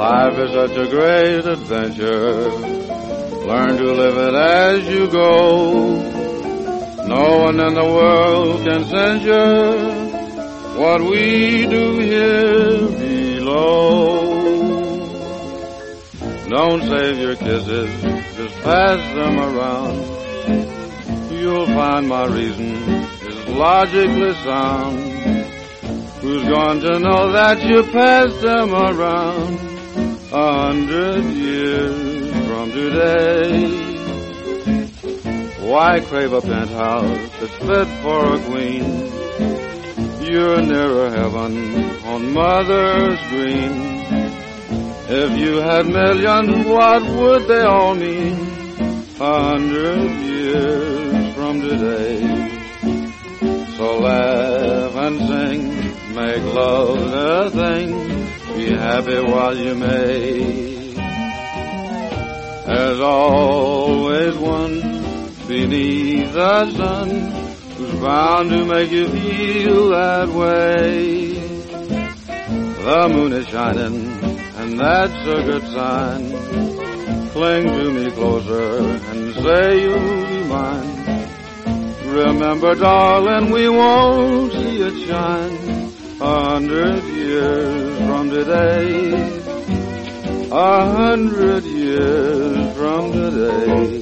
Life is such a great adventure. Learn to live it as you go. No one in the world can censure what we do here below. Don't save your kisses, just pass them around. You'll find my reason is logically sound. Who's going to know that you passed them around 100 years from today? Why crave a penthouse that's fit for a queen? You're nearer heaven on Mother's Green. If you had millions, what would they all mean 100 years from today? So laugh and sing, make love the thing, be happy while you may. There's always one beneath the sun who's bound to make you feel that way. The moon is shining, and that's a good sign. Cling to me closer and say you'll be mine. Remember, darling, we won't see it shine 100 years from today. 100 years from today.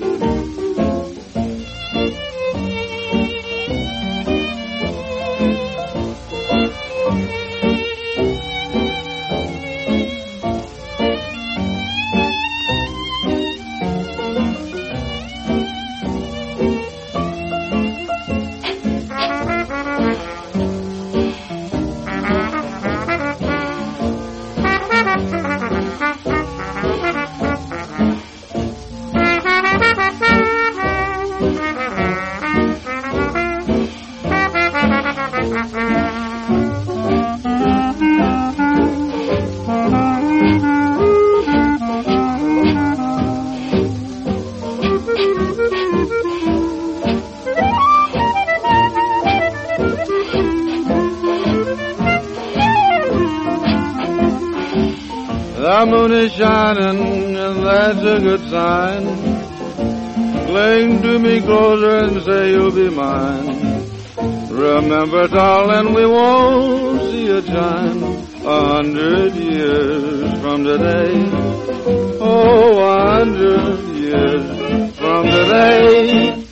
The moon is shining, and that's a good sign. Cling to me closer and say you'll be mine. Remember, darling, we won't see it shine 100 years from today. Oh, 100 years from today.